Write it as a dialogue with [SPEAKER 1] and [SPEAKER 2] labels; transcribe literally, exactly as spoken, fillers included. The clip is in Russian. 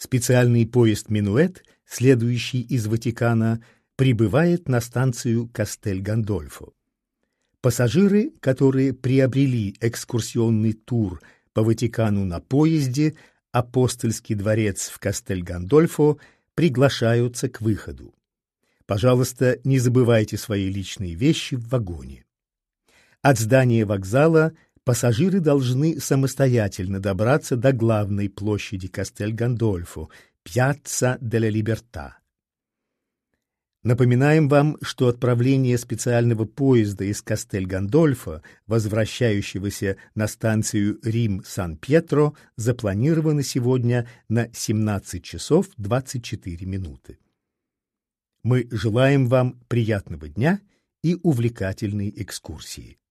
[SPEAKER 1] Специальный поезд «Минуэт», следующий из Ватикана, прибывает на станцию Кастель-Гандольфо. Пассажиры, которые приобрели экскурсионный тур по Ватикану на поезде «Апостольский дворец» в Кастель-Гандольфо, приглашаются к выходу. Пожалуйста, не забывайте свои личные вещи в вагоне. От здания вокзала пассажиры должны самостоятельно добраться до главной площади Кастель-Гандольфо, Пьяцца делла Либерта. Напоминаем вам, что отправление специального поезда из Кастель-Гандольфо, возвращающегося на станцию Рим-Сан-Пьетро, запланировано сегодня на семнадцать часов двадцать четыре минуты. Мы желаем вам приятного дня и увлекательной экскурсии.